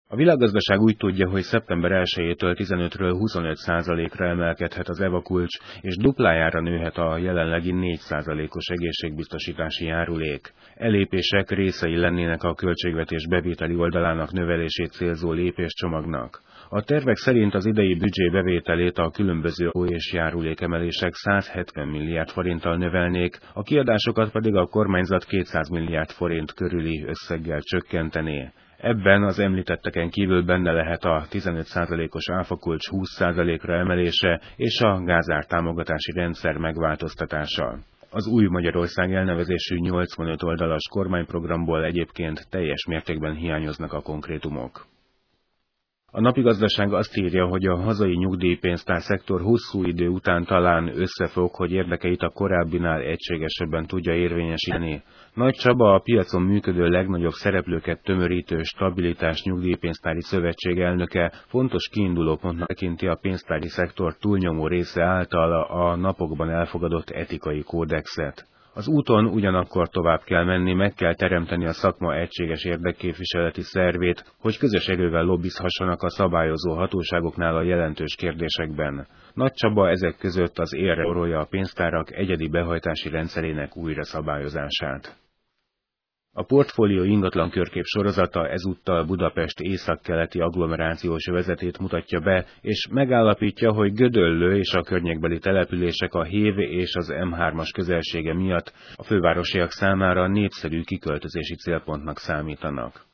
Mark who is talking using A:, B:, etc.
A: A világgazdaság úgy tudja, hogy szeptember 1-től 15-ről 25%-ra emelkedhet az EVA kulcs, és duplájára nőhet a jelenlegi 4%-os egészségbiztosítási járulék. E lépések részei lennének a költségvetés bevételi oldalának növelését célzó lépéscsomagnak. A tervek szerint az idei büdzsé bevételét a különböző adó és járulékemelések 170 milliárd forinttal növelnék, a kiadásokat pedig a kormányzat 200 milliárd forint körüli összeggel csökkentené. Ebben az említetteken kívül benne lehet a 15%-os áfakulcs 20%-ra emelése és a gázártámogatási rendszer megváltoztatása. Az Új Magyarország elnevezésű 85 oldalas kormányprogramból egyébként teljes mértékben hiányoznak a konkrétumok. A Napigazdaság azt írja, hogy a hazai nyugdíjpénztár szektor hosszú idő után talán összefog, hogy érdekeit a korábbinál egységesebben tudja érvényesíteni. Nagy Csaba, a piacon működő legnagyobb szereplőket tömörítő Stabilitás Nyugdíjpénztári Szövetség elnöke fontos kiindulópontnak tekinti a pénztári szektor túlnyomó része által a napokban elfogadott etikai kódexet. Az úton ugyanakkor tovább kell menni, meg kell teremteni a szakma egységes érdekképviseleti szervét, hogy közös erővel lobbizhassanak a szabályozó hatóságoknál a jelentős kérdésekben. Nagy Csaba ezek között az élre orolja a pénztárak egyedi behajtási rendszerének újra szabályozását. A Portfólió ingatlan körkép sorozata ezúttal Budapest északkeleti agglomerációs övezetét mutatja be, és megállapítja, hogy Gödöllő és a környékbeli települések a Hév és az M3-as közelsége miatt a fővárosiak számára népszerű kiköltözési célpontnak számítanak.